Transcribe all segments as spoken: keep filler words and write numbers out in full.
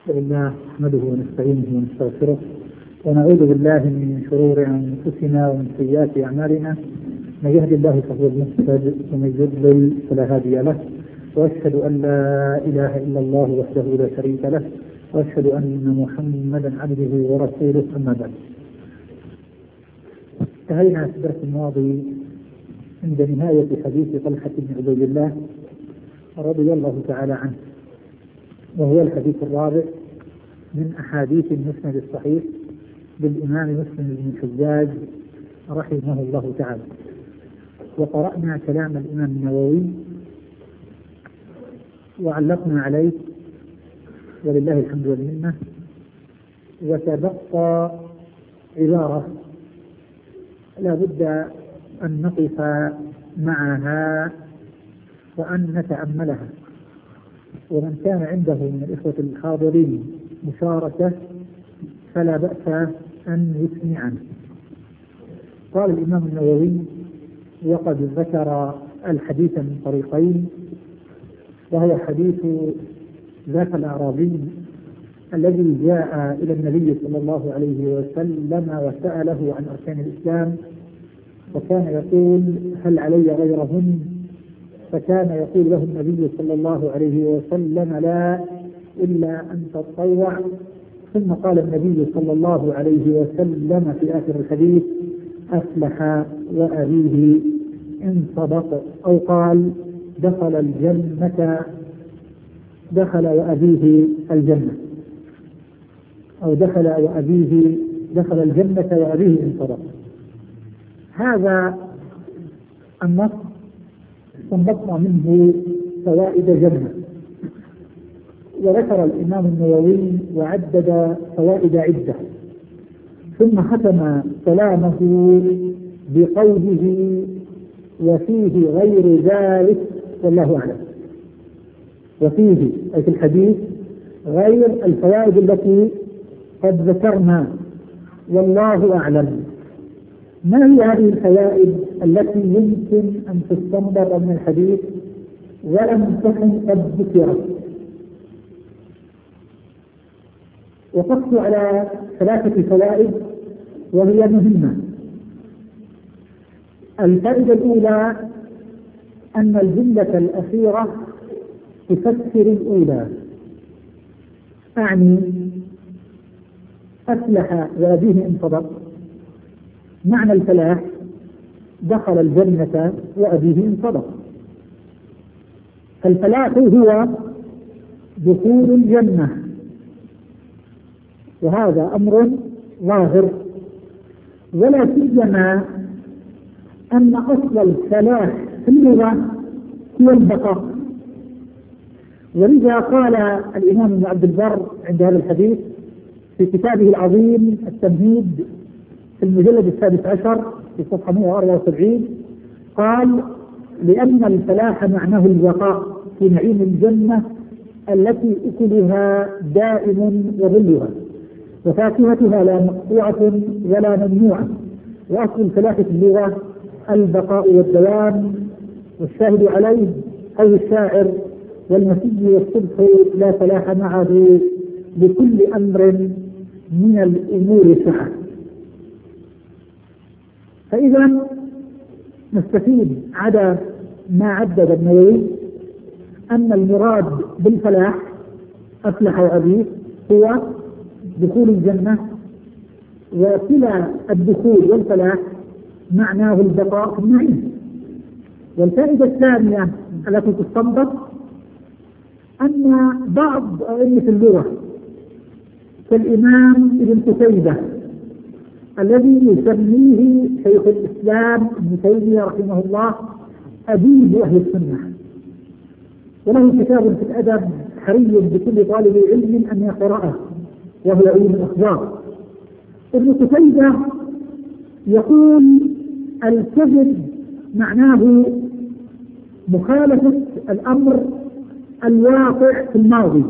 لله نحمده ونستعينه ونستغفره ونعوذ بالله من شرور أنفسنا ومن سيئات أعمالنا، من يهد الله فهو المهتد ومن يضلل فلا هادي له، وأشهد أن لا إله إلا الله وحده لا شريك له، وأشهد أن محمدا عبده ورسوله. أما بعد، انتهينا في الدرس الماضي عند نهاية حديث طلحة بن عبيد الله رضي الله تعالى عنه، وهو الحديث الرابع من أحاديث المسند الصحيح للإمام مسلم بن الحجاج رحمه الله تعالى. وقرأنا كلام الإمام النووي وعلقنا عليه ولله الحمد والمنة، وتبقى عبارة لا بد أن نقف معها وأن نتأملها، ومن كان عنده من الإخوة الحاضرين مشاركة فلا بأس أن يسمعنا. قال الإمام النووي: وقد ذكر الحديث من طريقين، وهو حديث ذاك الأعرابي الذي جاء إلى النبي صلى الله عليه وسلم وسأله عن أركان الإسلام، وكان يقول: هل علي غيرهن؟ فكان يقول له النبي صلى الله عليه وسلم: لا، إلا أن تتطوع. ثم قال النبي صلى الله عليه وسلم في آخر الحديث: أفلح وأبيه إن صدق، أو قال: دخل الجنة دخل وأبيه الجنة، أو دخل وأبيه دخل الجنة وأبيه إن صدق. هذا النص استنبطنا منه فوائد جنة، وذكر الإمام النووي وعدد فوائد عدة، ثم ختم كلامه بقوله: وفيه غير ذلك والله أعلم. وفيه أي في الحديث غير الفوائد التي قد ذكرنا والله أعلم. ما هي هذه الفوائد التي يمكن أن تستنبط من الحديث ولم تكن قد ذكرت؟ وقفت على ثلاثة فوائد وهي مهمة. الفائدة الأولى أن الجملة الأخيرة تفسر الأولى، أعني أفلح وأبيه إن صدق، معنى الفلاح دخل الجنة وأبيه إن صدق. الفلاح هو دخول الجنة، وهذا أمر ظاهر، ولا سيما أن أصل الفلاح في اللغة هو البقاء. ولذا قال الإمام ابن عبد البر عند هذا الحديث في كتابه العظيم التمهيد في المجلد السادس عشر في صفحة مئة وأربعة وسبعين، قال: لأن الفلاح معناه البقاء في نعيم الجنة التي أكلها دائم وظلها، وفاكهتها لا مقطوعة ولا ممنوعة، وأصل الفلاح في اللغة البقاء والدوام. والشاهد عليه قول الشاعر: والمسي والصبح لا فلاح معه، لكل أمر من الأمور سعة. فإذا نستفيد عدا ما عدد النووي أن المراد بالفلاح أفلح وأبيه هو دخول الجنة، وكلا الدخول والفلاح معناه البقاء في النعيم. والفائدة الثانية التي تستنبط أن بعض أئمة اللغة كالإمام ابن قتيبة الذي يسميه شيخ الإسلام ابن تيمية رحمه الله أديب أهل السنة، وله كتاب في الأدب حري بكل طالب علم أن يقرأه، وهو علم الأخبار. ابن قتيبة يقول: الكذب معناه مخالفة الأمر الواقع في الماضي،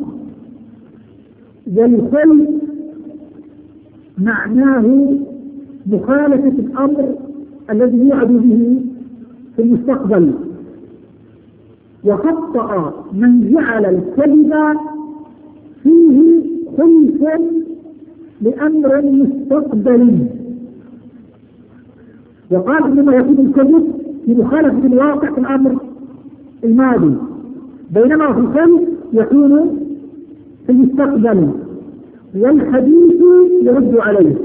والخلق معناه مخالفة الأمر الذي يوعد به في المستقبل. وخطأ من جعل الكذب فيه خلف لأمر مستقبلي. وقال إنما يكون الكذب في مخالفة الواقع في الأمر الماضي، بينما في الخلف يكون في المستقبل، والحديث يرد عليه.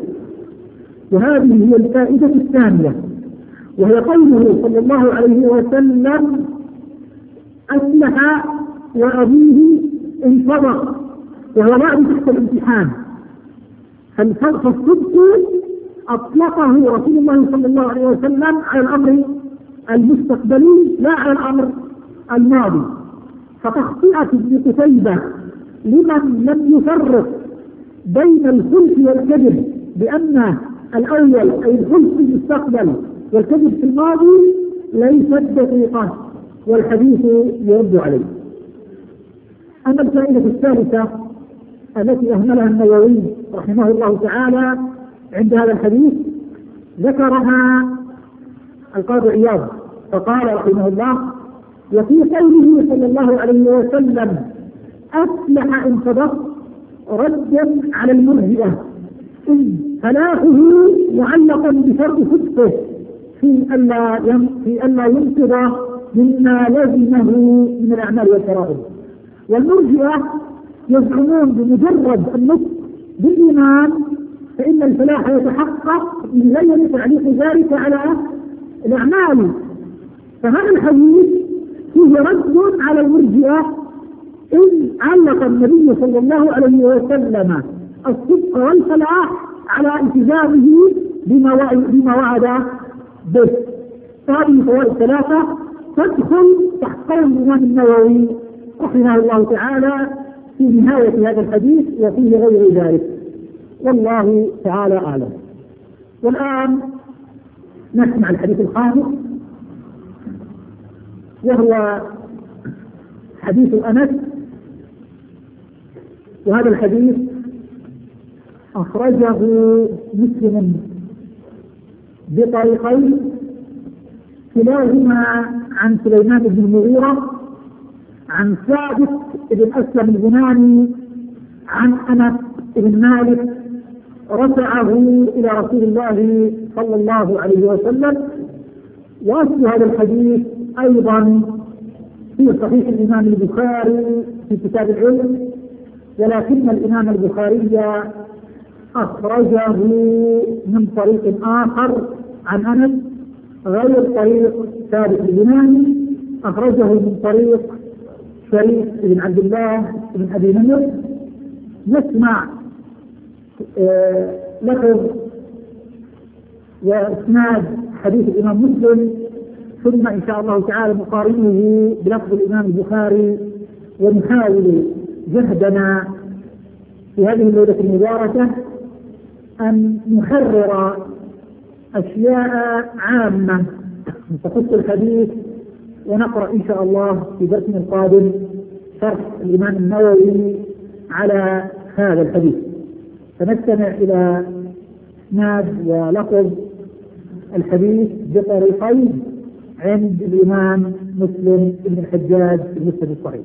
وهذه هي الفائدة الثانية، وهي قوله صلى الله عليه وسلم: أفلح وأبيه انصدق، وهو بعد تحت الامتحان. فالصدق أطلقه رسول الله صلى الله عليه وسلم على الأمر المستقبلي لا على الأمر الماضي. فتخطئة ابن قتيبة لمن لم يفرق بين الخلف والكذب بأن الأول أي الخلف في المستقبل والكذب في الماضي ليست دقيقة، والحديث يرد عليه. أما الفائدة الثالثة التي أهملها النووي رحمه الله تعالى عند هذا الحديث ذكرها القاضي عياض، فقال رحمه الله: وفي قوله صلى الله عليه وسلم أفلح إن صدق ردا على المرجئة، إذ فلاحه معلقا بشرط صدقه في ألا في ألا ينقض مما لزمه من الأعمال والفرائض. والمرجئة يزعمون بمجرد النطق بالإيمان فإن الفلاح يتحقق من غير تعليق ذلك على الأعمال. فهذا الحديث فيه رد على المرجئة، إذ علق النبي صلى الله عليه وسلم الصدق والفلاح على التزامه بما وعد به. فهذه فوائد ثلاثة تدخل تحت قول الإمام النووي رحمه الله تعالى في نهاية هذا الحديث وفيه غير ذلك، والله تعالى أعلم. والآن نسمع الحديث الخامس، وهو حديث أنس. وهذا الحديث أخرجه مسلم بطريقين كلاهما عن سليمان بن المغيرة عن ثابت بن أسلم البناني عن أنس بن مالك رفعه إلى رسول الله صلى الله عليه وسلم. وأصل هذا الحديث أيضا في صحيح الإمام البخاري في كتاب العلم، ولكن الإمام البخاري أخرجه من طريق آخر عن أنس غير طريق ثابت البناني، أخرجه من طريق شريف بن عبد الله بن أبي نمر. نسمع آه لفظ وإسناد حديث الإمام مسلم، ثم إن شاء الله تعالى نقارنه بلفظ الإمام البخاري، ونحاول جهدنا في هذه الليلة المباركة أن نحرر أشياء عامة تخص الحديث، ونقرأ إن شاء الله في درسنا القادم شرح الإمام النووي على هذا الحديث. فنستمع إلى إسناد ولفظ الحديث بطريقين عند الإمام مسلم بن الحجاج في المسند الصحيح.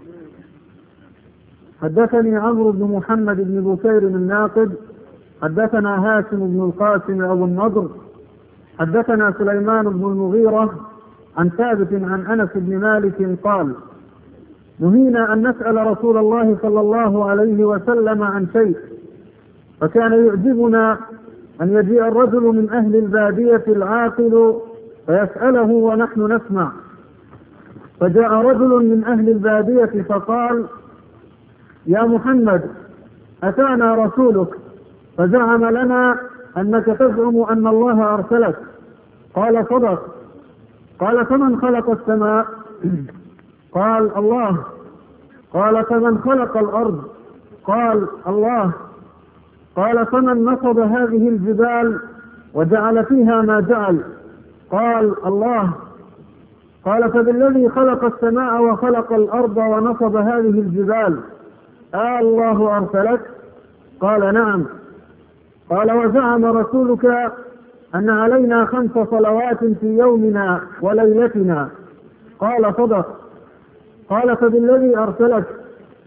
حدثني عمرو بن محمد بن بكير الناقد حدثنا هاشم بن القاسم أبو النضر حدثنا سليمان بن المغيرة عن ثابت عن أنس بن مالك قال: نهينا أن نسأل رسول الله صلى الله عليه وسلم عن شيء، فكان يعجبنا أن يجيء الرجل من أهل البادية العاقل فيسأله ونحن نسمع. فجاء رجل من أهل البادية فقال: يا محمد، أتانا رسولك فزعم لنا أنك تزعم أن الله أرسلك. قال: صدق. قال: فمن خلق السماء؟ قال: الله. قال: فمن خلق الأرض؟ قال: الله. قال: فمن نصب هذه الجبال وجعل فيها ما جعل؟ قال: الله. قال: فبالذي خلق السماء وخلق الأرض ونصب هذه الجبال آه الله أرسلك؟ قال: نعم. قال: وزعم رسولك أن علينا خمس صلوات في يومنا وليلتنا؟ قال: صدق. قال: فبالذي أرسلك؟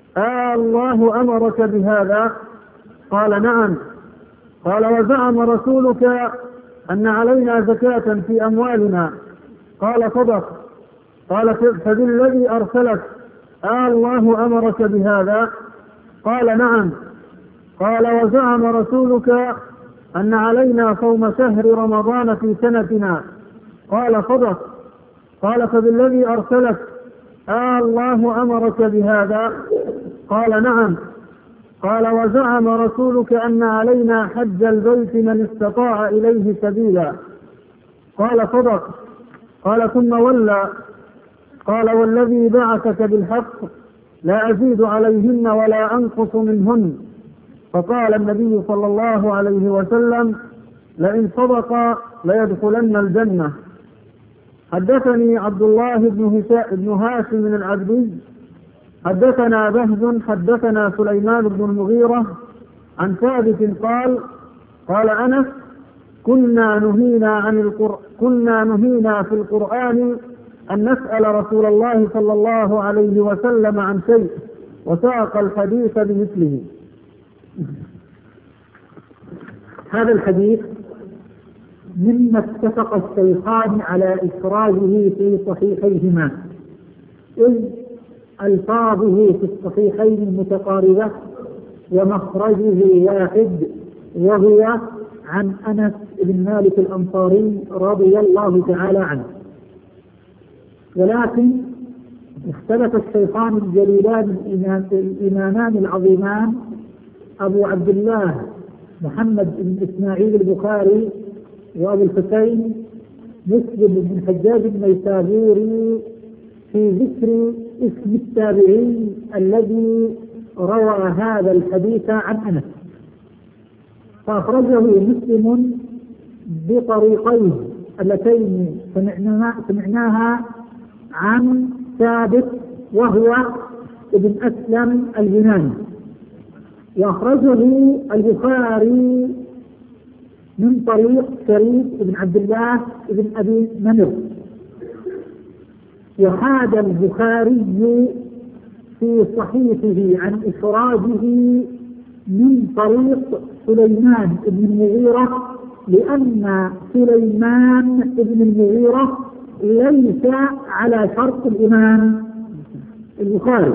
آه الله أمرك بهذا؟ قال نعم. قال وزعم رسولك أن علينا زكاة في أموالنا؟ قال صدق. قال فبالذي أرسلك آه الله أمرك بهذا؟ قال نعم. قال وزعم رسولك أن علينا صوم شهر رمضان في سنتنا؟ قال صدق. قال فبالذي أرسلك آه الله أمرك بهذا؟ قال نعم. قال وزعم رسولك أن علينا حج البيت من استطاع إليه سبيلا؟ قال صدق. قال ثم ولى. قال والذي بعثك بالحق لا أزيد عليهن ولا أنقص منهن. فقال النبي صلى الله عليه وسلم لئن صدق ليدخلن الجنة. حدثني عبد الله بن هاشم من العبدي حدثنا بهز حدثنا سليمان بن المغيرة عن ثابت قال قال أنس كنا نهينا عن القر... كنا نهينا في القرآن أن نسأل رسول الله صلى الله عليه وسلم عن شيء، وساق الحديث بمثله. هذا الحديث مما اتفق الشيخان على إخراجه في صحيحيهما، إذ ألفاظه في الصحيحين المتقاربة ومخرجه واحد، وهو عن أنس بن مالك الأنصاري رضي الله تعالى عنه. ولكن اختلف الشيخان الجليلان الإمامان العظيمان أبو عبد الله محمد بن إسماعيل البخاري وأبو الحسين مسلم بن حجاج النيسابوري في ذكر اسم التابعي الذي روى هذا الحديث عن أنس، فأخرجه مسلم بطريقين اللتين سمعناها عن ثابت وهو ابن أسلم اليوناني، وأخرجه البخاري من طريق شريك بن عبد الله بن أبي منر. وحاد البخاري في صحيحه عن إخراجه من طريق سليمان بن المغيرة، لأن سليمان بن المغيرة ليس على شرط الإمام البخاري،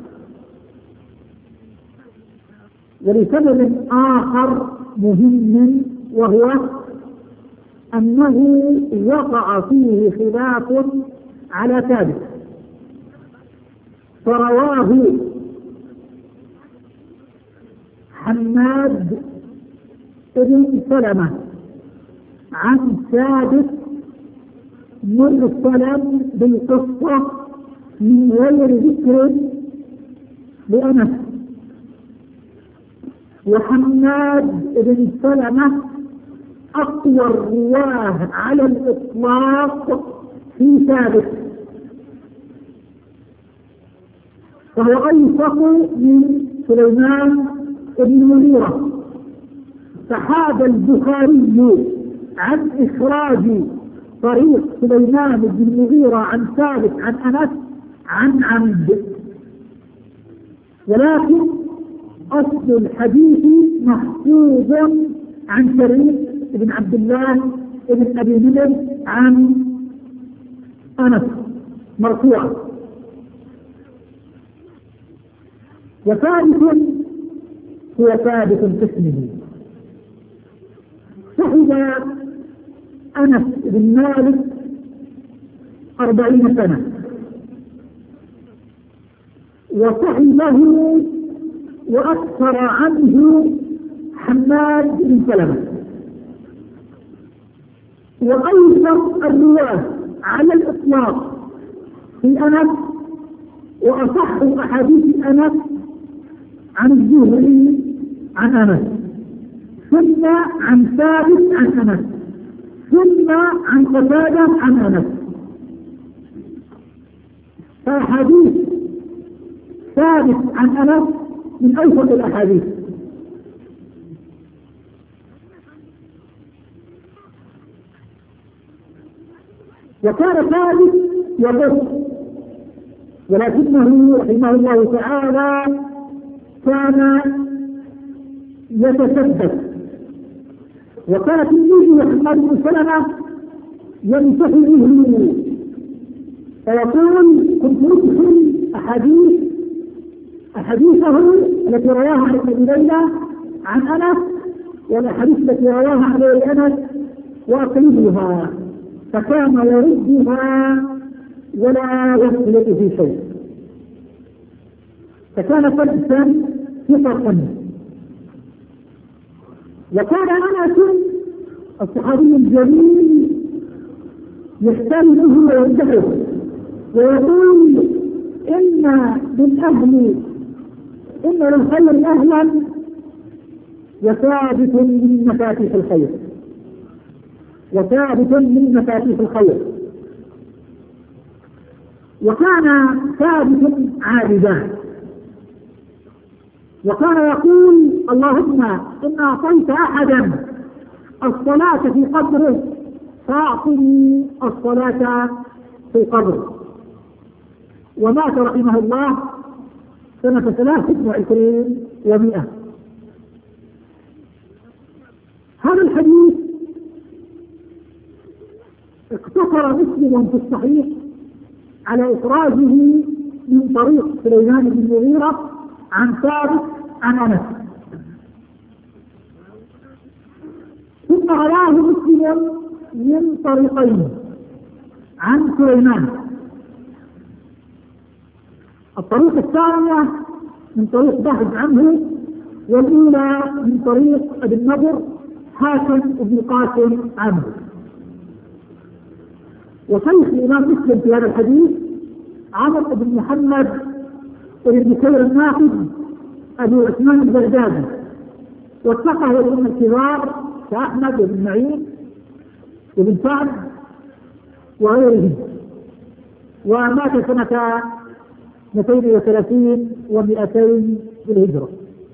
ولسبب آخر مهم، وهو أنه وقع فيه خلاف على ثابت، فرواه حماد بن سلمة عن ثابت مرسلا بالقصة من غير ذكر لأنس، وحماد بن سلمة أقوى الرواه على الإطلاق في ثابت، فهو أوثق من سليمان بن المغيرة. فحاد البخاري عن إخراج طريق سليمان بن المغيرة عن ثابت عن أنس عن عمد، ولكن أصل الحديث محفوظ عن شريك بن عبد الله بن أبي منر عن أنس مرفوعا. وثابت هو ثابت في اسمه، صحب أنس بن مالك أربعين سنة، وصحبه وأكثر عنه حماد بن سلمة. وأيسر الرواة على الإطلاق في أنس وأصح أحاديث أنس عن الزهري عن أنس، ثم عن ثابت عن أنس، ثم عن قتادة عن أنس. فأحاديث ثابت عن أنس من أوثق الأحاديث. وكان ثابت يضر، ولكنه رحمه الله تعالى كان يتثبت، وكان تلميذه حماد بن سلمة يمسح به فيقول كنت أدخل أحاديث أحاديثه التي رواها عن ابن ليلى عن أنس والأحاديث التي رواها عن أنس وأقلبها، فكان يردها ولا يخلط في شيء، فكان فلسا ثقة. وكان أنس الصحابي الجليل يحتال به ويمدحه ويقول إن من أهل إن للخير أهلا وثابت من مفاتيح الخير وثابت من مفاتيح الخير. وكان ثابت عابدا، وكان يقول اللهم إن أعطيت أحدا الصلاة في قبره فأعطني الصلاة في قبره. ومات رحمه الله سنة ثلاثة وعشرين ومئة. هذا الحديث اقتصر مسلم في الصحيح على إخراجه من طريق سليمان بن المغيرة عن ثابت عن أنس، ثم رواه مسلم من طريقين عن سليمان. الطريق الثانية من طريق بحث عنه، والأولى من طريق ابن نضر حاتم بن قاسم عنه. وشيخ الإمام مسلم في هذا الحديث عمرو بن محمد بن بكير الناقد أبو عثمان البغدادي، واتقه الأئمة الكبار كأحمد بن معين وابن سعد وغيرهم، ومات سنة اثنتين وثلاثين ومئتين بالهجرة.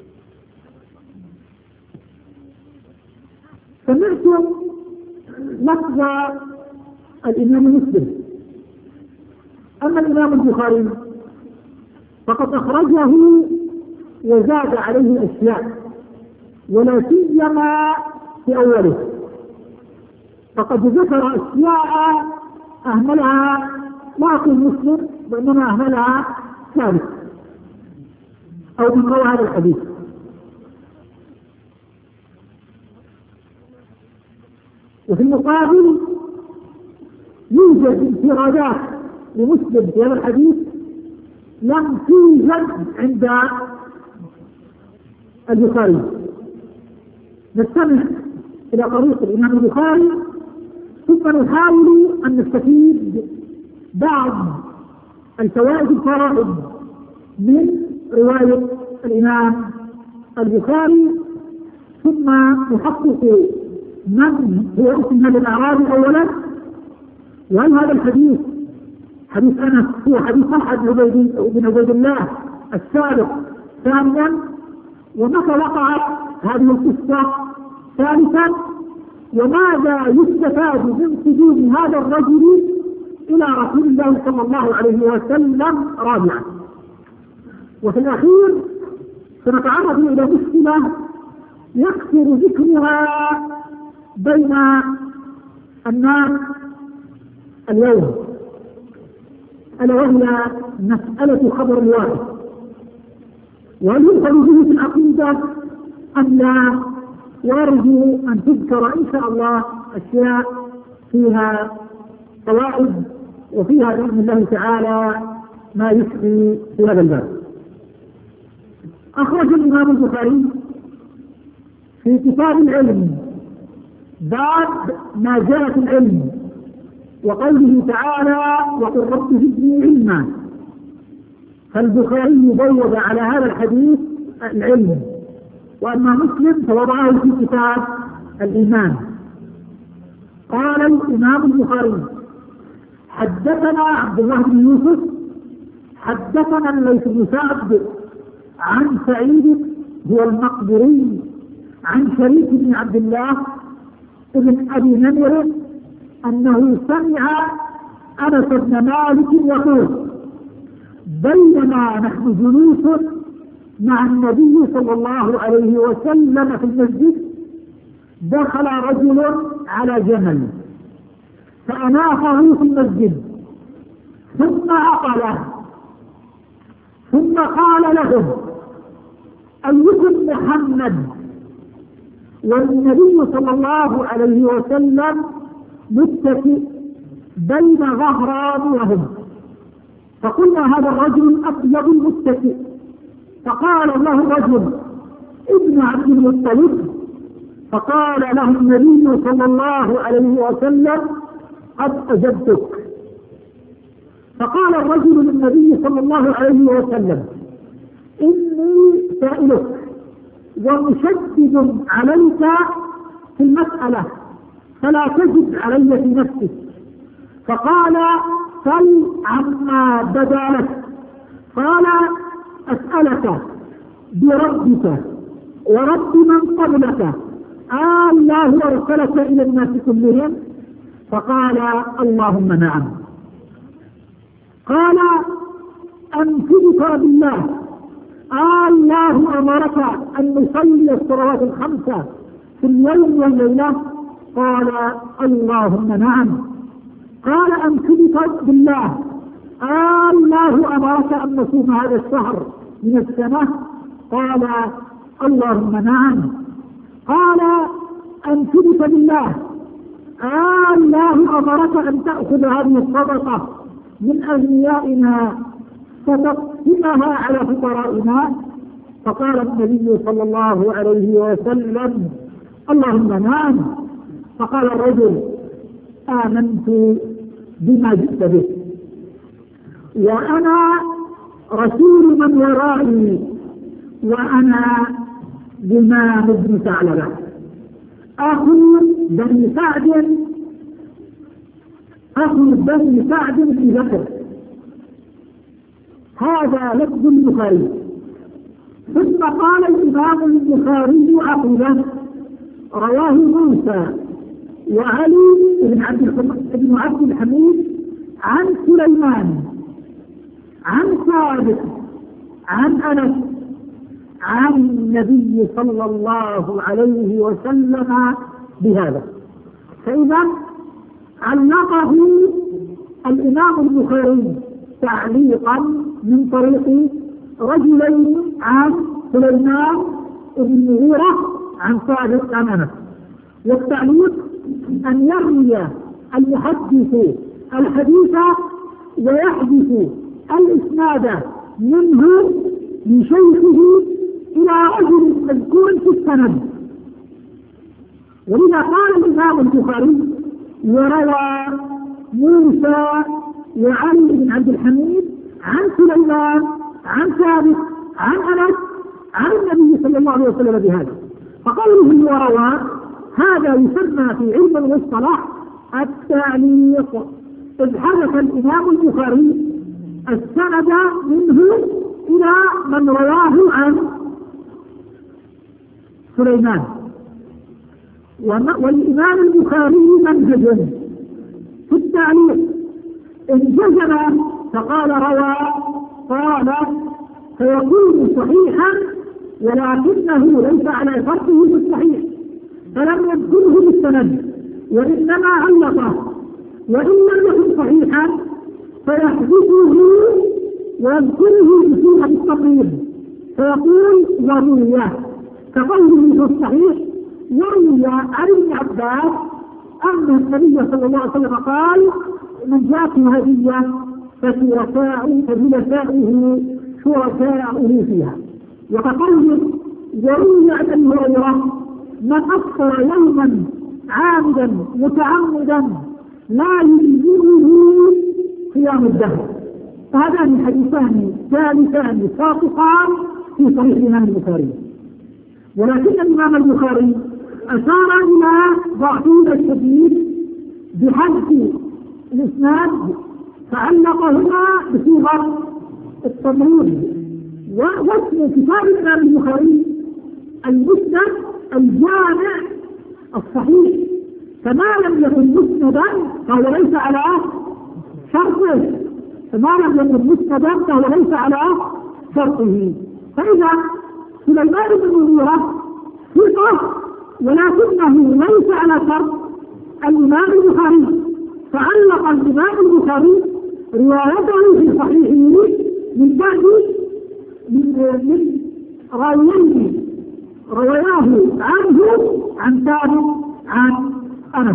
سمعتم لفظ الإمام مسلم. أما الإمام البخاري فقد أخرجه وزاد عليه أشياء، ولا سيما في أوله، فقد ذكر أشياء أهملها لا أقول مسلم وإنما أهملها ثالث أو من روى هذا الحديث. وفي المقابل يوجد انفرادات لمسلم في هذا الحديث لم توجد عند البخاري. نستمع إلى طريق الإمام البخاري ثم نحاول أن نستفيد بعض الفوائد الفرائض من رواية الإمام البخاري، ثم نحقق من هو اسم هذا الأعرابي أولا، وهل هذا الحديث حديث أنس هو حديث أحد بن عبيد الله السابق ثانيا، ومتى وقعت هذه القصة ثالثا، وماذا يستفاد من قدوم هذا الرجل إلى رسول الله صلى الله عليه وسلم رابعا. وفي الأخير سنتعرض إلى مشكلة يكثر ذكرها بين الناس اليوم، ألا وهي مسألة خبر الواحد، وهل يدخل به في العقيدة أم لا؟ وأرجو أن تذكر إن شاء الله أشياء فيها فوائد وفيها بإذن الله تعالى ما يشفي في هذا الباب. أخرج الإمام البخاري في كتاب العلم باب ما جاء في العلم وقوله تعالى وقل رب زدني علما، فالبخاري بوب على هذا الحديث العلم، وأما مسلم فوضعه في كتاب الإيمان. قال الإمام البخاري حدثنا عبد الله بن يوسف حدثنا الليث بن سعد عن سعيد هو المقبري عن شريك بن عبد الله ابن أبي نمر أنه سمع أنس بن مالك يقول بينما نحن جلوس مع النبي صلى الله عليه وسلم في المسجد، دخل رجل على جمل فأناخه في المسجد ثم عقله، ثم قال لهم: أيكم محمد؟ والنبي صلى الله عليه وسلم متكئ بين ظهران لهم، فقلنا: هذا الرجل الأبيض المتكئ. فقال له الرجل: ابن عبد المطلب. فقال له النبي صلى الله عليه وسلم: قد أجبتك. فقال الرجل للنبي صلى الله عليه وسلم: إني سائلك ومشدد عليك في المسألة فلا تجد علي في نفسك. فقال: سل عما بدا لك. قال: أسألك بربك ورب من قبلك، آه الله أرسلك إلى الناس كلهم؟ فقال: اللهم نعم. قال: أنشدك بالله، آه الله أمرك أن نصلي الصلوات الخمسة في اليوم والليلة؟ قال: اللهم نعم. قال: أنشدك بالله، آه الله أمرك أن نصوم هذا الشهر من السنة؟ قال: اللهم نعم. قال: أنشدك بالله، آه الله أمرك أن تأخذ هذه الصدقة من أغنيائنا فتقسمها على فقرائنا؟ فقال النبي صلى الله عليه وسلم: اللهم نعم. فقال الرجل: آمنت بما جئت به، وأنا رسول من ورائي، وأنا بمام بن ثعلبة أخو بني سعد أخو بني سعد بن بكر. هذا لفظ البخاري. ثم قال الإمام البخاري عقبه: رواه موسى وعلي بن عبد الحميد عن سليمان عن ثابت عن أنس عن النبي صلى الله عليه وسلم بهذا. فإذا علقه الإمام البخاري تعليقا من طريق رجلين عن سليمان بن المغيرة عن ثابت عن أنس. والتعليق أن يروي المحدث الحديث ويحدث الإسناد منه من شيخه إلى رجل مذكور في السند. ولذا قال الإمام البخاري: وروى موسى وعلي بن عبد الحميد عن سليمان عن ثابت عن أنس عن النبي صلى الله عليه وسلم بهذا. فقوله وروى هذا يسمى في علم المصطلح التعليق، إذ حدث الإمام البخاري السند منه إلى من رواه عن سليمان. والإمام البخاري منهج في التعليق، إن جزم فقال روى قال فيكون صحيحا، ولكنه ليس على فرقه بالصحيح فلم يذكره بالسند وإنما علقه. وإن لم يكن صحيحا فيحذفه ويذكره بصيغة التقريب فيقول وروي، كقوله في الصحيح: وروي عن ابن عباس أن النبي صلى الله عليه وسلم قال: من جاءته هدية فشركاؤه فجلساؤه شركاؤه فيها. وكقوله وروي عن ابي هريرة: من أفطر يوما عامدا متعمدا لا يجزئه صيام الدهر. فهذان حديثان ثالثان ساقطان في صحيح الإمام البخاري. ولكن الإمام البخاري أشار إلى ضعفه الشديد بحذف الإسناد فعلقهما بصيغة التمريض. واسم كتاب الإمام البخاري المسند الجامع الصحيح، فما لم يكن مسندا فهو ليس على شرطه، فما لم يكن مسندا فهو ليس على شرطه. فإذا سليمان بن المغيرة ثقة ولكنه ليس على شرط الإمام البخاري، فعلق الإمام البخاري روايته في صحيحه من بعد من راويه رواه عنه عن ثابت عن أنس.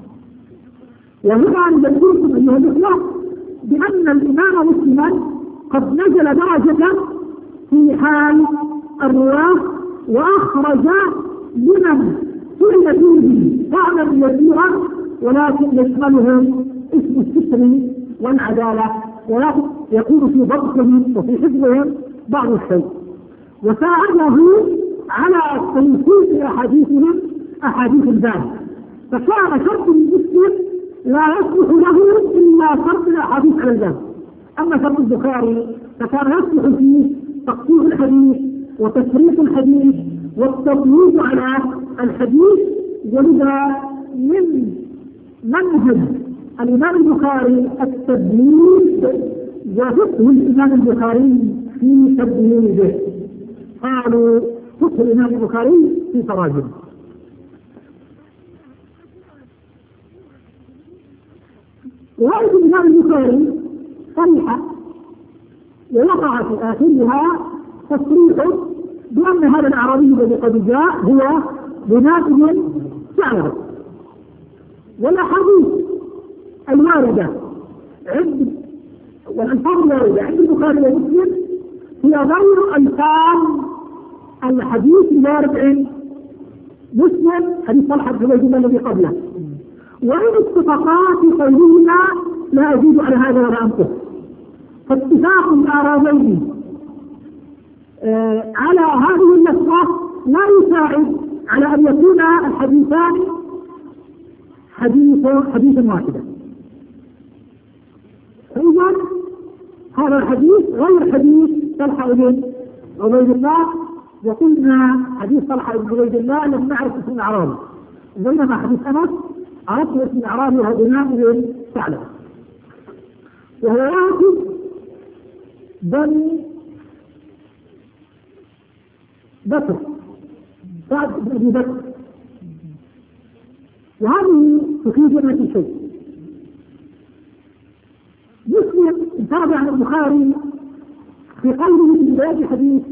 وهنا نذكركم أيها الإخوة بأن الإمام مسلما قد نزل درجة في حال الرواة وأخرج لمن سئل فيه طعنا يسيرا ولكن يشملهم اسم الستر والعدالة، ولكن يكون في ضبطهم وفي حفظهم بعض الشيء، وساعده على تنسيق أحاديثهم أحاديث الباب. فكان شرط المسلم لا يصلح له إلا شرط الأحاديث على الباب. أما شرط البخاري فكان يصلح فيه تقصير الحديث وتفريق الحديث والتبويب على الحديث. ولذا من منهج الإمام البخاري التبويب وفقه الإمام البخاري في تبويبه. قالوا فقه الإمام البخاري في تراجم. رواية الإمام البخاري صريحة ووقع في آخرها تصريح بأن هذا الأعرابي الذي قد جاء هو بناء شعره. والأحاديث الواردة عند والألفاظ الواردة عند البخاري ومسلم هي غير ألفاظ الحديث الوارد عند مسلم حديث طلحة بن عبيد الله الذي قبله. وإن اتفقا في قولهما لا أزيد على هذا ولا أنقص، فاتفاق الأعرابين آه على هذه اللفظة لا يساعد على أن يكون الحديثان حديث حديثا واحدا. فإذا هذا الحديث غير حديث طلحة بن عبيد الله، وقلنا حديث طلحة بن عبيد الله لم نعرف اسم الأعرابي، بينما حديث أنس عرفت اسم الأعرابي وهو بناء بن ثعلبة، وهو واجب بني بكر سعد بن أبي بكر. وهذه تفيدنا في شيء. مسلم انفرد عن البخاري في قوله في بداية الحديث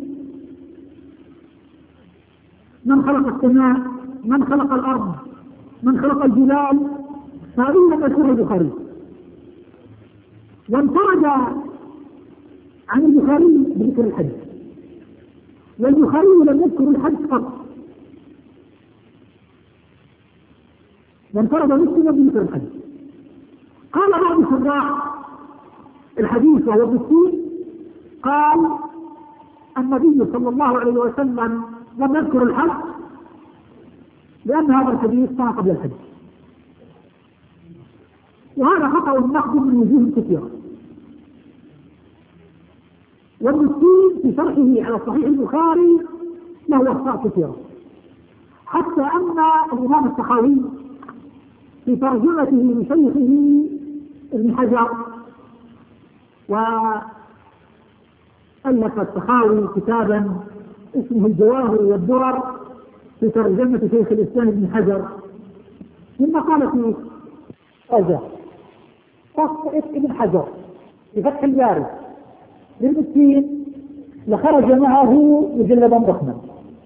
من خلق السماء من خلق الأرض من خلق الجبال، هذه لم يذكرها البخاري. وانفرد عن البخاري بذكر الحج، والبخاري لم يذكر الحج قط، وانفرد مسلم بذكر الحج. قال بعض شراح الحديث وهو مسلم قال النبي صلى الله عليه وسلم لم يذكر الحج لأن هذا الحديث كان قبل الحج، وهذا خطأ مأخذ من وجوه كثيرة. والمسلم في شرحه على صحيح البخاري له أخطاء كثيرة، حتى أن الإمام السخاوي في ترجمته لشيخه ابن حجر، وألف السخاوي كتابا اسمه الجواهر والدرر في ترجمة شيخ الإسلام ابن حجر، مما قال فيه رجع تصحيح ابن حجر في فتح الباري للمسكين لخرج معه مجلدا ضخما.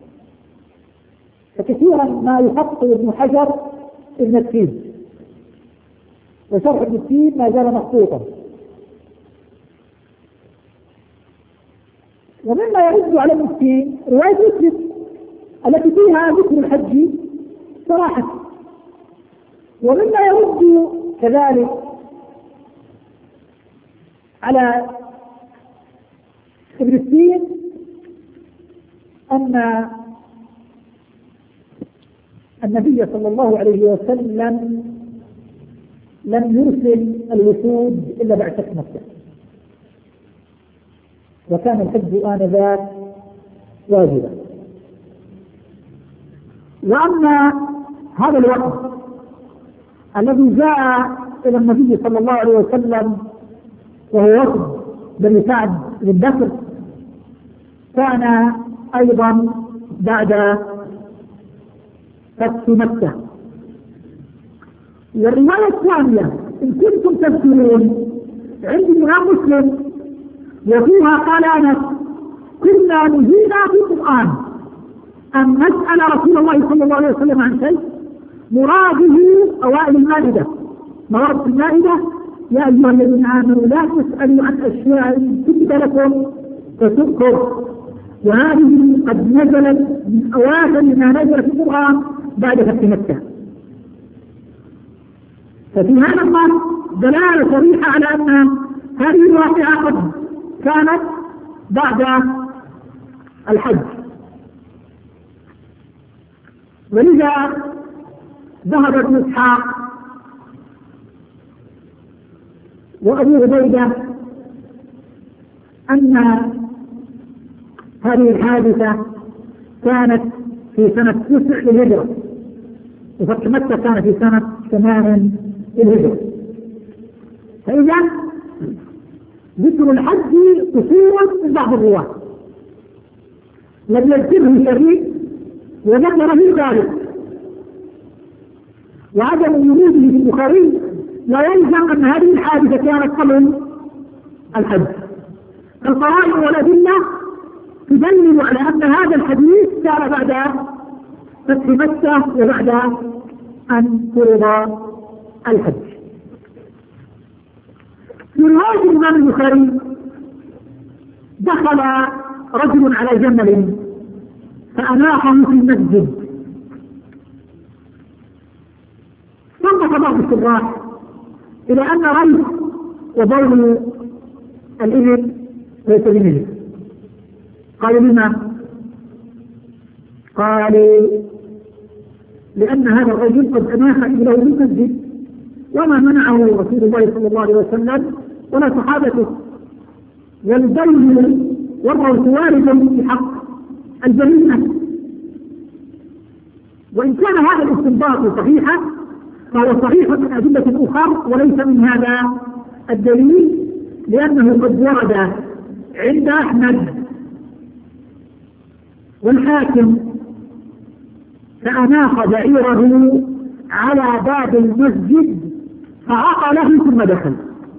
فكثيرا ما يخطئ ابن حجر المسكين، وشرح المسكين ما زال مخطوطا. ومما يرد على المسكين رواية مسلم التي فيها ذكر الحج صراحة. ومما يرد كذلك على ابن السين أن النبي صلى الله عليه وسلم لم يرسل الوفود إلا بعد فتح مكة، وكان الحج آنذاك واجبا. وأن هذا الوقت الذي جاء إلى النبي صلى الله عليه وسلم وهو وفد بني سعد بن بكر كان أيضا بعد فتح مكة. والرواية الثانية إن كنتم تذكرون عند الإمام مسلم وفيها قال أنس كنا نهينا في القرآن أن نسأل رسول الله صلى الله عليه وسلم عن شيء مراده أوائل المائدة. مراد المائدة يا أيها الذين آمنوا لا تسألوا عن أشياء تبد لكم فتؤكر، وهذه قد نزلت من أواخر ما نزل في القرآن بعد فتح مكة. ففي هذا النص دلالة صريحة على أن هذه الواقعة قد كانت بعد الحج. ولذا ذهب ابن إسحاق وأبو عبيدة أن هذه الحادثة كانت في سنة تسع للهجرة، وفتح مكة كان في سنة ثمان للهجرة. فإذا ذكر الحج قصورا من بعض الرواة لم يذكره شديد وذكر من ذلك، وعدم وجوده في البخاري لا يلزم أن هذه الحادثة كانت قبل الحج. القرائن والأدلة تدلل على أن هذا الحديث كان بعد فتح مكة وبعد أن فرض الحج. في رواية الإمام البخاري دخل رجل على جمل فأناقه في المسجد، ثم بعض الشراح إلى أن ريث وبول الإبل ليس بمثل. قالوا لما؟ قالوا لأن هذا الرجل قد أناخ إليه المسجد وما منعه رسول الله صلى الله عليه وسلم ولا صحابته، والبول والروث وارد في حق الجريمة. وإن كان هذا الاستنباط صحيحا فهو صحيح من أدلة أخرى وليس من هذا الدليل، لأنه قد ورد عند أحمد والحاكم فأناخ بعيره على باب المسجد فعقله ثم دخل.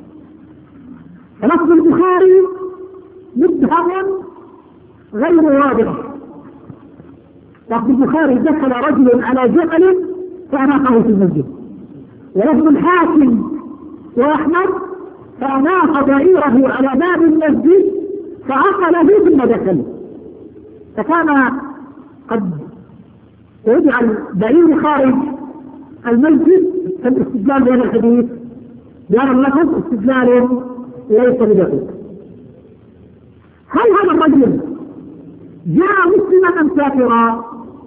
فلفظ البخاري مبهم غير واضح. لفظ البخاري دخل رجل على جبل فأناقه في المسجد، ولفظ الحاكم وأحمد فأناق بعيره على باب المسجد فعقله ثم دخل. فكان قد يجعل بعير خارج المسجد كالاستدلال بهذا الحديث بهذا اللفظ استدلال ليس بدقيق. هل هذا الرجل جاء مسلما ام كافرا؟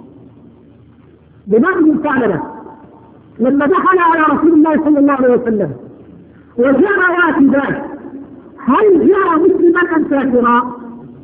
بمعنى فعل لما دخل على رسول الله صلى الله عليه وسلم وجاء واجبا هل جاء مسلما ام كافرا؟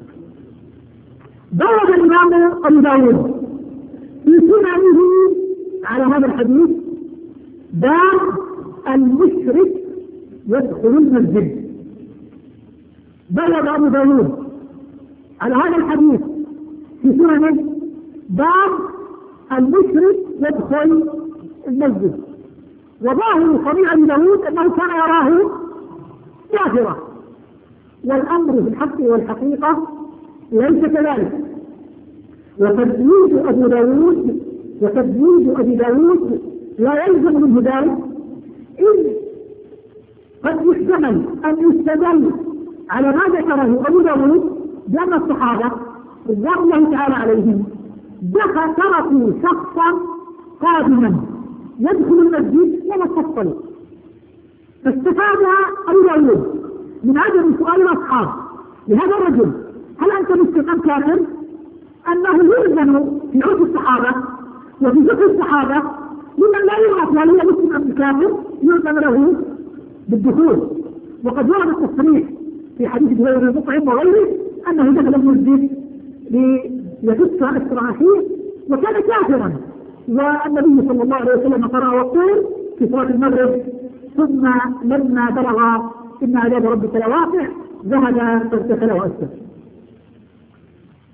بوب الامام ابو داود في سننه على هذا الحديث باب المشرك يدخل المسجد. بوب ابو داود على هذا الحديث في سننه باب المشرك يدخل المسجد، وظاهر صنيع ابي داود انه كان يراه كافرا، والامر في الحق والحقيقه ليس كذلك. وتبييض ابو داود وتبييض ابي داود لا يلزم منه ذلك، إذ قد يحتمل ان يستدل على ما ذكره ابو داود بان الصحابه رضوان الله تعالى عليهم دخل تركوا شخصا قادما يدخل المسجد ولا تفصل، فاستفاد ابو داود من عدم سؤال الاصحاب لهذا الرجل هل انت مسلم ام كافر؟ انه يؤذن في عرف الصحابه وفي فقه الصحابه لمن لا يعرف هل هو مسلم ام كافر يؤذن له بالدخول. وقد ورد التصريح في حديث زهير بن مطعم وغيره انه دخل المسجد ليفك اسر اخيه وكان كافرا، والنبي صلى الله عليه وسلم قرأ والطور في صلاه المغرب ثم لما بلغ ان عذاب ربك لواقع ذهب فاغتسل واسلم.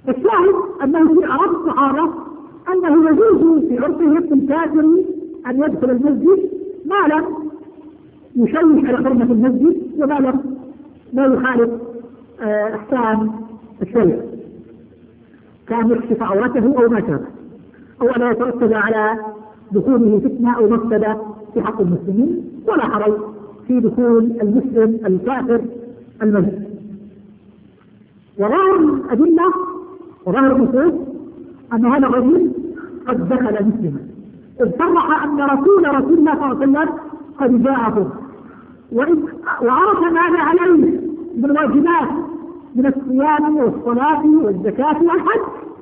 الشاهد أنه في عرض الصحابة أنه يجوز في عرفهم الكافر أن يدخل المسجد ما لم يشوش على حرمة المسجد وما لم لا يخالف أحكام الشريعة، كان يكشف عورته أو ما شابه، أو أن يترتب على دخوله فتنة أو مفسدة في حق المسلمين، ولا حرج في دخول المسلم الكافر المسجد. وظاهر الأدلة وظاهر النصوص أن هذا الرجل قد دخل مسلما، إذ صرح أن رسول رسول الله صلى الله عليه وسلم قد جاءه وعرف ماذا عليه من واجبات من الصيام والصلاة والزكاة والحج،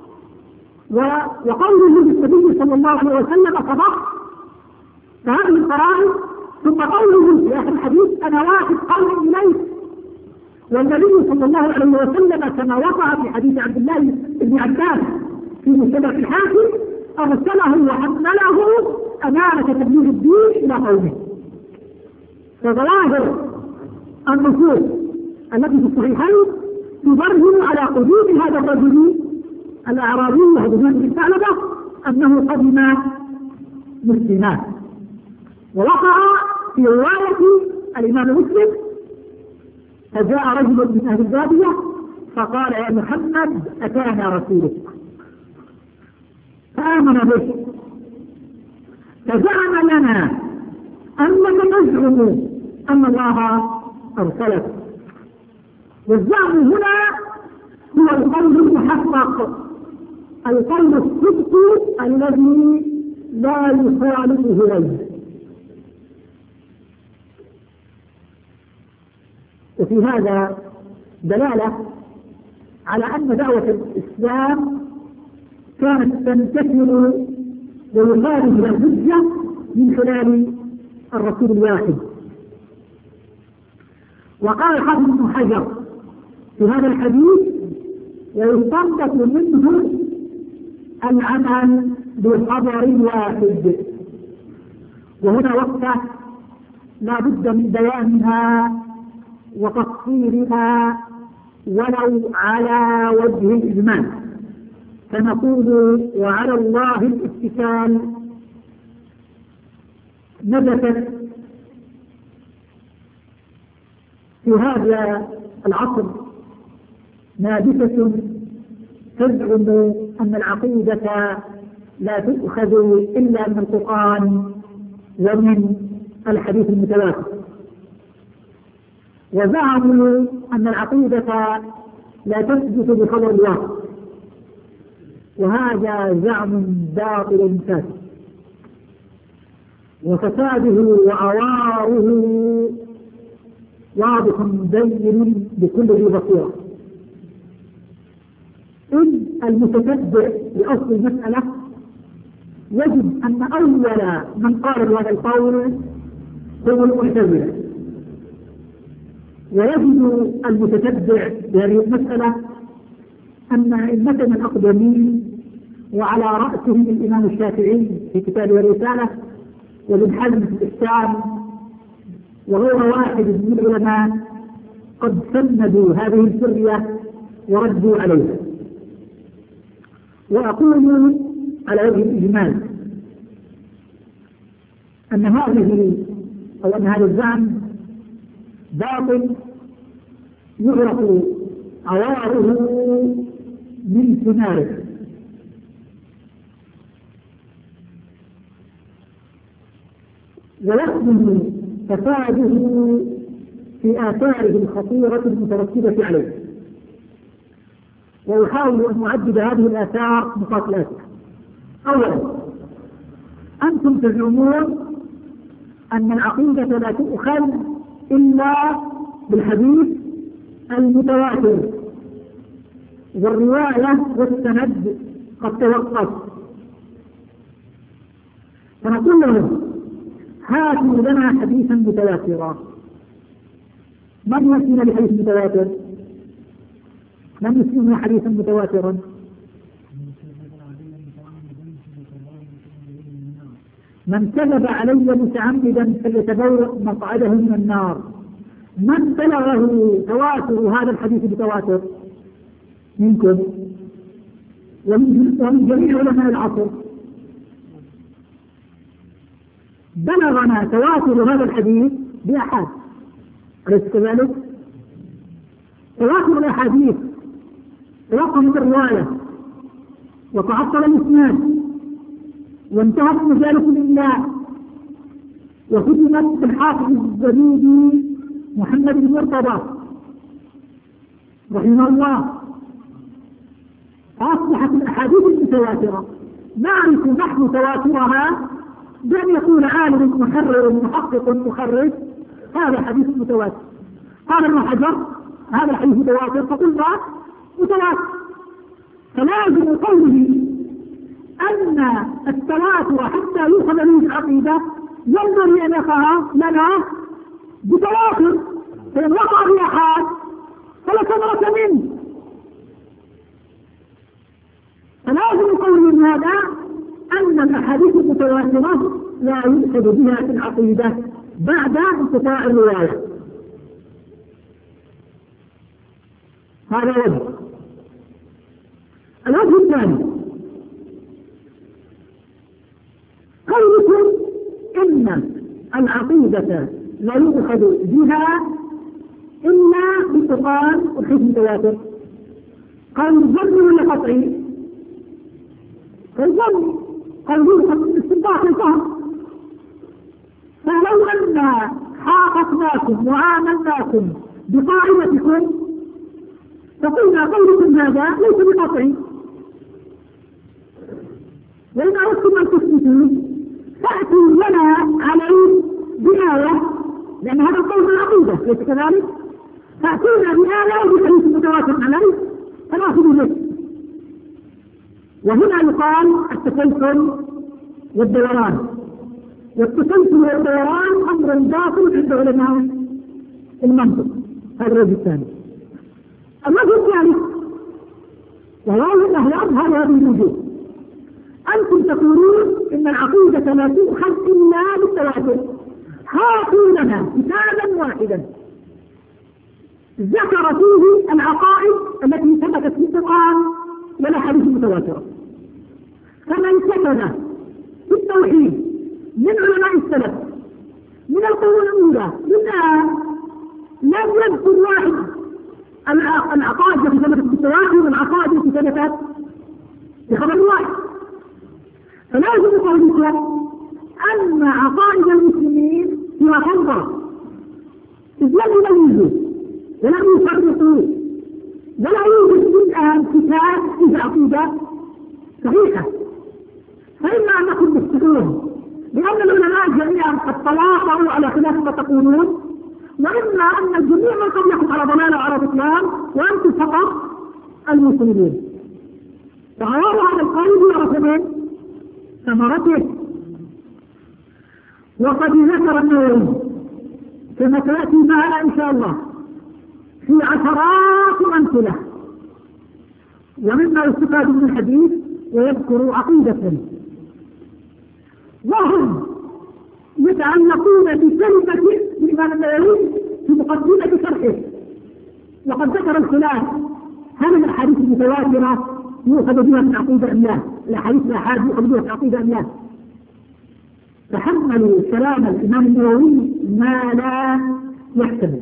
وقوله للنبي صلى الله عليه وسلم صدق، فهذه القرائن. ثم قوله في آخر الحديث أنا واحد قوم إليك، والنبي صلى الله عليه وسلم كما وقع في حديث عبد الله بن عباس في مستدرك الحاكم أرسله وحمله أمانة تبليغ الدين إلى قومه. فظواهر النصوص التي في الصحيحين تبرهن على قدوم هذا الرجل الأعرابي وهدمان بن ثعلبة أنه قدم مسلما. ووقع في رواية الإمام مسلم فجاء رجل من أهل البادية فقال يا محمد أتانا رسولك فآمن به، فزعم لنا أنك تزعم أن الله أرسلك. والزعم هنا هو القول المحقق، القول الصدق الذي لا يخالفه غيره. وفي هذا دلالة على أن دعوة الإسلام كانت تنتشر ويخالف الحجة من خلال الرسول الواحد. وقال حافظ ابن حجر في هذا الحديث ويستنبط منه العمل بخبر واحد، وهنا وقفة لا بد من بيانها وتفصيلها ولو على وجه الإجمال، فنقول وعلى الله الاتكال نبتت في هذا العصر نابتة تزعم أن العقيدة لا تؤخذ إلا من القرآن ومن الحديث المتواتر، وزعموا أن العقيدة لا تثبت بخبر الواحد، وهذا زعم باطل فاسد، وفساده وعواره واضح بين بكل ذي بصيرة. إذ المتتبع لأصل المسألة يجد أن أول من قال بهذا القول هو المعتزلة، ويجد المتتبع بهذه المسألة أن أئمتنا الأقدمين وعلى رأسهم الإمام الشافعي في كتابه الرسالة وابن حزم في الإحكام وغير واحد من العلماء قد سندوا هذه الفرية وردوا عليها. وأقول على وجه الإجمال أن هذه أو أن هذا الزعم باطل يعرف عواره من ثماره، ويحمل فساده في آثاره الخطيرة المترتبة عليه. وأحاول أن أعدد هذه الآثار مقاتلات. أولا، أنتم تزعمون أن العقيدة لا تؤخذ إلا بالحديث المتواتر، والرواية والسند قد توقف، فنقول لهم هاتوا لنا حديثا متواترا. من يأتينا بحديث متواتر؟ من يسلمنا حديثا متواترا؟ من كذب علي متعمدا فليتبوأ مقعده من النار. من بلغه تواتر هذا الحديث بتواتر منكم؟ ومن جميع علماء العصر. بلغنا تواتر هذا الحديث بأحاد، أليس كذلك؟ تواتر الأحاديث توقفت الرواية وتعطل الإسناد وانتهت مجالس الإملاء وختمت بالحافظ الزبيدي محمد بن مرتضى رحمه الله، أصبحت الأحاديث المتواترة نعرف نحن تواترها بأن يكون عالم محرر محقق مخرج هذا حديث متواتر. قال ابن حجر هذا الحديث متواتر، فقلنا متواتر، فلازم قوله أن التواتر حتى يؤخذ به العقيدة ينبغي أن يقع لنا بتواتر، فإن وقع بأحاد فلا ثمرة منه. فلازم قوله هذا أن الأحاديث المتواترة لا يؤخذ بها في العقيدة بعد انقطاع الرواية. هذا وجه. الوجه الثاني قولكم إن العقيدة لا يؤخذ بها إلا بانتقال الحكم المتواتر. قول الظن ولا قطعي؟ الظن قولوا الاستنباط الفهم. فلو أن حاققناكم وعاملناكم بقاعدتكم فقلنا قولكم هذا ليس بقطعي، وإن أردتم أن تثبتوا فأتوا لنا عليه بآية، لأن هذا القول العقيدة ليس كذلك، فأتونا بآية وبحديث متواتر عليه فنأخذ به. وهنا يقال التسلسل والدوران، والتسلسل والدوران أمر باطل عند علماء المنطق. هذا الوجه الثاني. الوجه الثالث وهو أنه أظهر هذه الوجوه. أنتم تقولون إن العقيدة لا تؤخذ إلا بالتواتر. هاتوا لنا كتابا واحدا ذكر فيه العقائد التي ثبتت في القرآن والأحاديث المتواترة. فمن كتب في التوحيد من علماء السلف من القرون الأولى منها لم يذكر واحد العقائد التي ثبتت في التواتر والعقائد التي ثبتت في خبر واحد. فلازم قولك أن عقائد المسلمين فيها فوضى، إذ لم يميزوا ولم يفرقوا ولا يوجد الآن كتاب في العقيدة صحيحة. فإما أن نكون مخطئون لأن العلماء جميعا قد تواصلوا على خلاف ما تقولون، وإما أن الجميع من قبلكم على ضلالة وعلى بطلان وأنتم فقط المسلمين. فعوار هذا القول يعرف من ثمرته. وقد ذكر النووي كما تأتي معنا إن شاء الله في عشرات أمثلة ومما يستفاد من الحديث ويذكر عقيدة وهم يتعلقون بكلمة الإمام النووي في مقدمة شرحه. وقد ذكر الخلاف هل الأحاديث المتواترة يؤخذ بها من عقيدة أم لا؟ الأحاديث الآحاد يؤخذ بها من عقيدة أم لا؟ تحملوا كلام الإمام النووي ما لا يحتمل.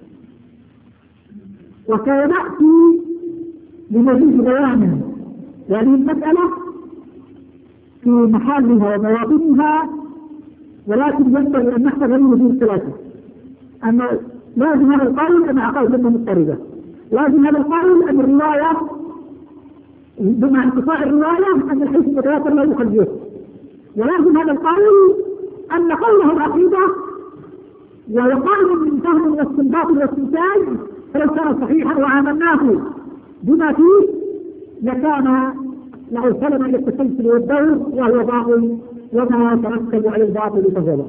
وسيأتي لمزيد بيان هذه المسألة في محلها ومواطنها، ولكن ينبغي أن نحفظ هذه الثلاثة. أن لازم هذا القول أن عقائد لما مضطردة، لازم هذا القول أن الرواية بمع انقطاع الرواية أن الحديث المتواتر لا يؤخذ به، ولازم هذا القول أن قوله العقيدة ويقال من فهم واستنباط واستنتاج فلو كان صحيحا وعاملناه بما فيه لكان لأوصلنا إلى التسلسل والدور وهو باطل وما يترتب على الباطل فهو.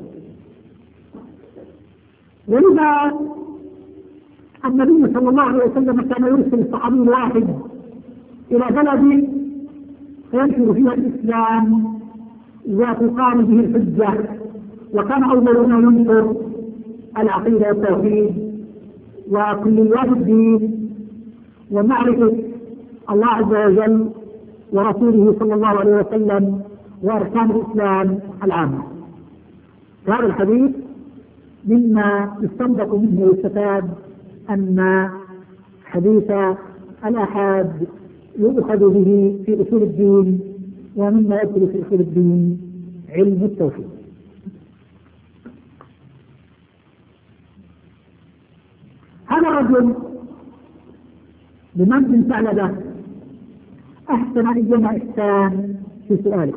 ولذا النبي صلى الله عليه وسلم كان يرسل الصحابي الواحد إلى بلد فينشر فيها الإسلام وتقام به الحجة، وكان أولنا ينشر العقيدة والتوحيد وكليات الدين ومعرفة الله عز وجل ورسوله صلى الله عليه وسلم وأركان الإسلام العامة. هذا الحديث مما يستنبط منه ويستفاد أن حديث الآحاد يؤخذ به في أصول الدين، ومما يدخل في أصول الدين علم التوحيد. هذا الرجل بمنزل ثعلبة أحسن أيما إحسان في سؤاله،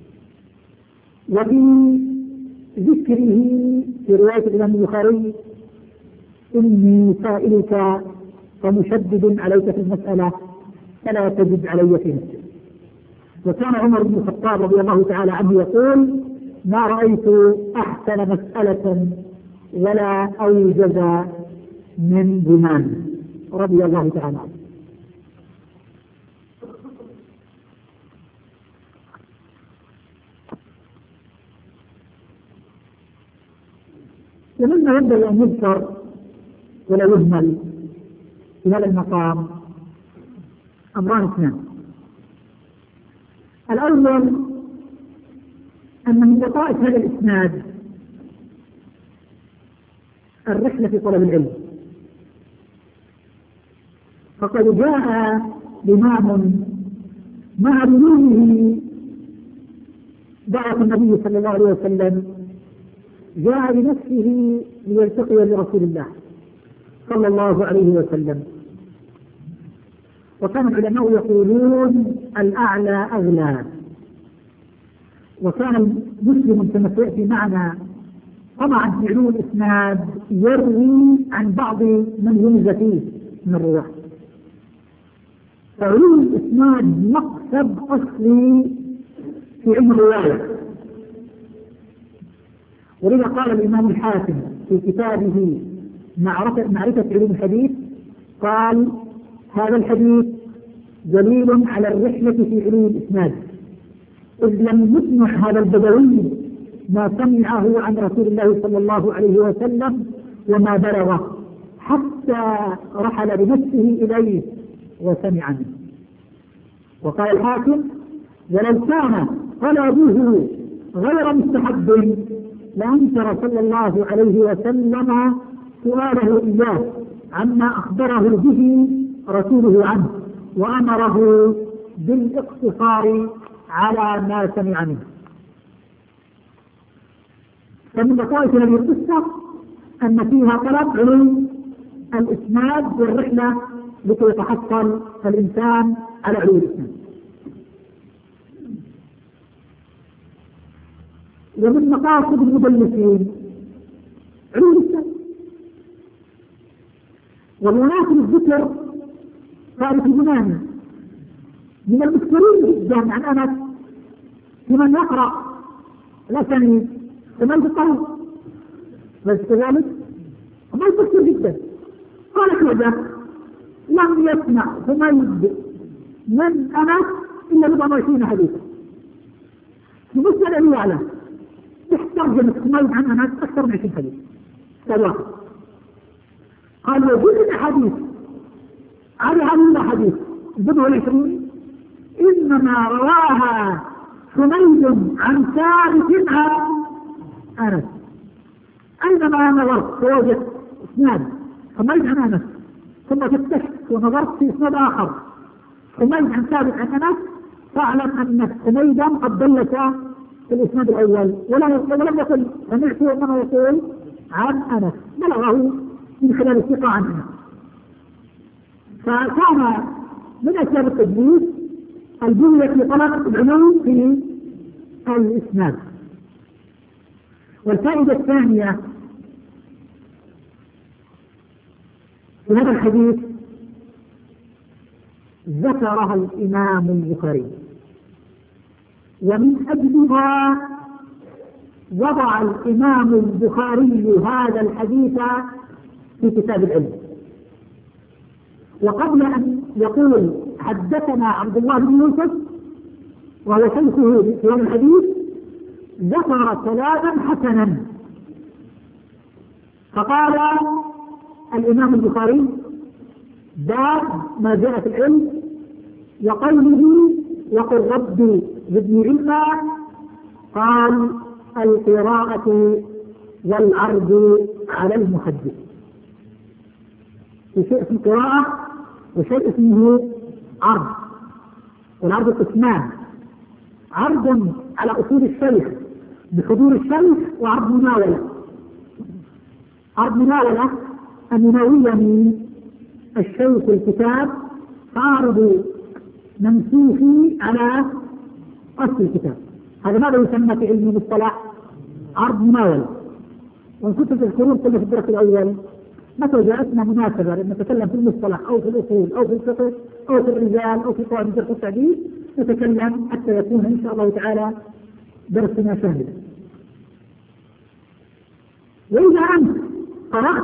وفي ذكره في رواية الإمام البخاري: إني سائلك فمشدد عليك في المسألة فلا تجد علي في نفسك. وكان عمر بن الخطاب رضي الله تعالى عنه يقول: ما رأيت أحسن مسألة ولا أوجز من زمان، رضي الله تعالى عنه. ومما ينبغي أن يذكر ولا يهمل في هذا المقام أمران اثنان. الأول أن من لطائف هذا الإسناد الرحلة في طلب العلم، فقد جاء إمام مع بلوغه دعوة النبي صلى الله عليه وسلم جاء بنفسه ليلتقي برسول الله صلى الله عليه وسلم. وكان العلماء يقولون: الأعلى أغلى. وكان مسلم كما سيأتي معنا طبعا في علو الإسناد يروي عن بعض من يمز فيه من الرواة، فعلو الإسناد مقصد أصلي في علم الرواية. ولذا قال الإمام الحاكم في كتابه معرفة, معرفة علوم الحديث، قال: هذا الحديث دليل على الرحلة في علوم الإسناد، إذ لم يسمع هذا البدوي ما سمعه عن رسول الله صلى الله عليه وسلم وما بلغه حتى رحل بنفسه إليه وسمع منه. وقال الحاكم: ولو كان طلبه غير مستحب لأنكر صلى الله عليه وسلم سؤاله إياه عما أخبره به رسوله عنه، وأمره بالاقتصار على ما سمع منه. فمن لطائف هذه القصة أن فيها طلب علم الإسناد والرحلة لكي يتحصل الإنسان على علو الإسناد. ومن مقاصد المدلسين علو الإسناد. والمناسب الذكر صار في زمانه من المكثرين جدا عن أنس لمن يقرأ الأسانيد كما يقول، بس كذلك ما يفكر جدا. قال كذا: لم يسمع حميد من أنس إلا بضع وعشرين حديثا. في مسألة يعلم تحترجم حميد عن أنس أكثر من عشرين حديث. قال قال: وجود الحديث على هذه الحديث بضع وعشرين إنما رواها حميد عن ثابت عن أنس. أينما نظرت فوجدت إسناد حميد عن أنس، ثم فتشت ونظرت في إسناد آخر حميد عن ثابت عن أنس، فاعلم أن حميدا قد دلت في الإسناد الأول ولم يقل سمعت إنما يقول عن أنس، بلغه من خلال الثقة عن أنس. فكان من أسباب التدليس البنية في طلب العلوم في الإسناد. والفائدة الثانية في هذا الحديث ذكرها الإمام البخاري، ومن أجلها وضع الإمام البخاري هذا الحديث في كتاب العلم. وقبل أن يقول حدثنا عبد الله بن يوسف وهو شيخه في هذا الحديث ذكر كلاما حسنا، فقال الإمام البخاري: باب ما جاء في العلم وقوله وقل ربي زدني علما، قال القراءة والعرض على المحدث. في شيء اسمه قراءة وشيء اسمه عرض، والعرض قسمان: عرض على أصول الشيخ بحضور الشيخ، وعرض مناولة. عرض مناولة أن يناول من الشيخ الكتاب فأعرض منسوخي على أصل الكتاب. هذا ماذا يسمى في علم المصطلح؟ عرض مناولة. وإن كنتم تذكرون كل في الدرس الأول متى جاءتنا مناسبة أن نتكلم في المصطلح أو في الأصول أو في الفقه أو في الرجال أو في قواعد الجرح والتعديل، نتكلم حتى يكون إن شاء الله تعالى درسنا شاملا. وإذا أنت قرأت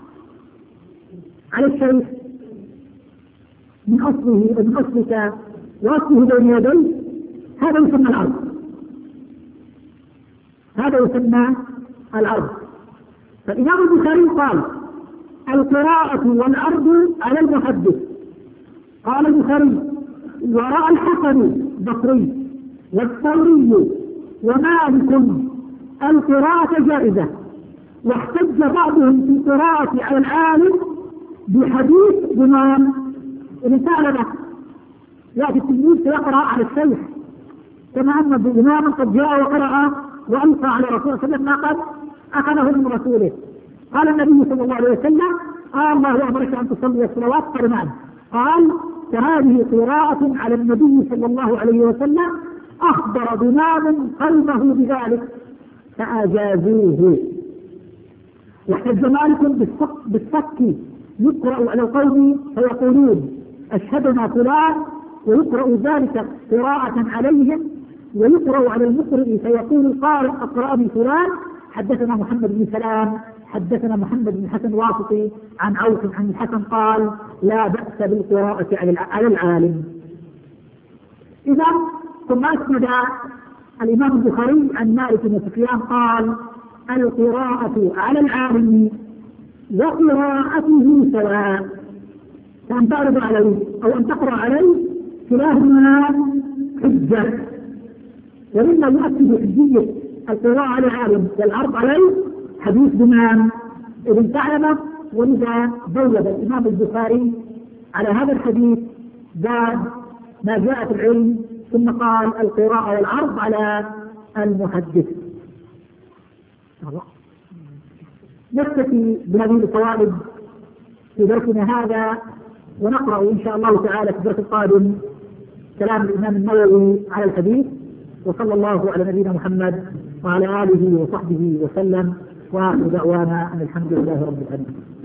على الشيخ من أصله ومن أصلك وأصله بين يديه، هذا يسمى العرض. هذا يسمى العرض. فالإمام البخاري قال القراءة والعرض على المحدث. قال البخاري: وراء الحسن البصري والثوري ومالك القراءة جائزة، واحتج بعضهم في القراءة على العالم بحديث إمام ابن ثعلبة: يأتي التلميذ فيقرأ على الشيخ، كما أن الإمام قد جاء وقرأ وألقى على رسول الله صلى الله عليه وسلم ما قد أخذه من رسوله. قال النبي صلى الله عليه وسلم: قال الله أمرك أن تصلي الصلوات. قال نعم. قال: فهذه قراءة على النبي صلى الله عليه وسلم، أخبر بنام قلبه بذلك فأجازوه. واحتج مالك بالصك يقرأ على القوم فيقولون أشهدنا فلان، ويقرأ ذلك قراءة عليهم، ويقرأ على المقرئ فيقول القارئ أقرأني فلان. حدثنا محمد بن سلام حدثنا محمد بن حسن واسطي عن عوف عن الحسن قال: لا بأس بالقراءة على العالم. إذا ثم أسند الإمام البخاري عن مالك بن سفيان قال: القراءة على العالم وقراءته سواء، فأن تعرض عليه أو أن تقرأ عليه كلاهما حجة. ومما يؤكد حجية القراءة على العالم والعرض عليه حديث بنام ابن ثعلبة، ولذا بوب الإمام البخاري على هذا الحديث باب ما جاء في العلم، ثم قال القراءة والعرض على المحدث. نكتفي بهذه الفوائد في درسنا هذا، ونقرأ إن شاء الله تعالى في الدرس القادم كلام الإمام النووي على الحديث. وصلى الله على نبينا محمد وعلى آله وصحبه وسلم، وآخر دعوانا أن الحمد لله رب العالمين.